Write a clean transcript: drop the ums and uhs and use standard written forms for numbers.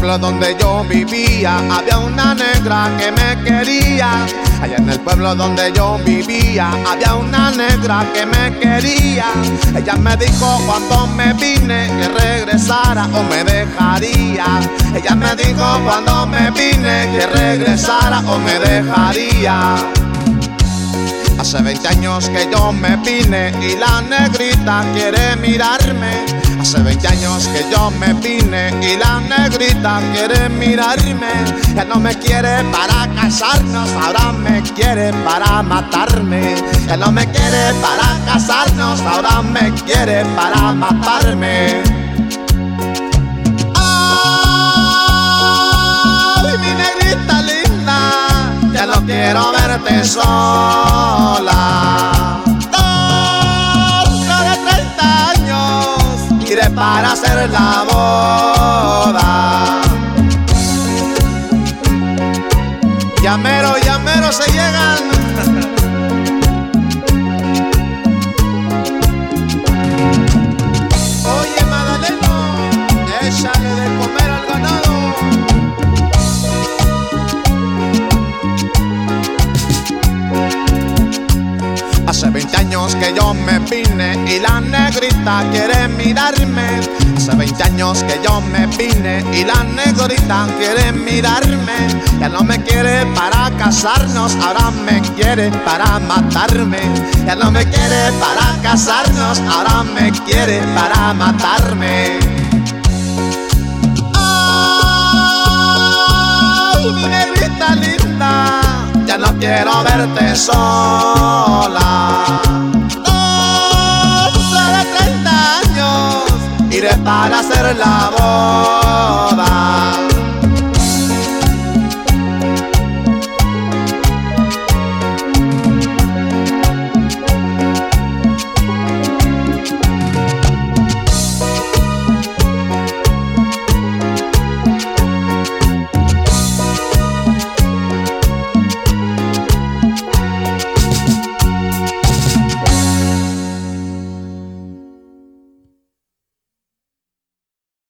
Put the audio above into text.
pueblo donde yo vivía había una negra que me quería. Allá en el pueblo donde yo vivía había una negra que me quería. Ella me dijo cuando me vine que regresara o me dejaría. Ella me dijo cuando me vine que regresara o me dejaría. Hace 20 años que yo me vine y la negrita quiere mirarme. Hace 20 años que yo me vine y la negrita quiere mirarme. Ella no me quiere para casarnos, ahora me quiere para matarme. Ella no me quiere para casarnos, ahora me quiere para matarme. Ay, mi negrita linda, ya no quiero verte sola. Dentro de 30 años iré para hacer la boda. Ya mero se llegan. Oye, Madaleno, échale de comer al ganado. Hace 20 años que yo me vine y la negrita quiere mirarme. Hace 20 años que yo me vine y la negrita quiere mirarme. Ya no me quiere para casarnos, ahora me quiere para matarme. Ya no me quiere para casarnos, ahora me quiere para matarme. Ay, mi negrita linda, ya no quiero verte sola. Dentro de 30 años iré para hacer la boda.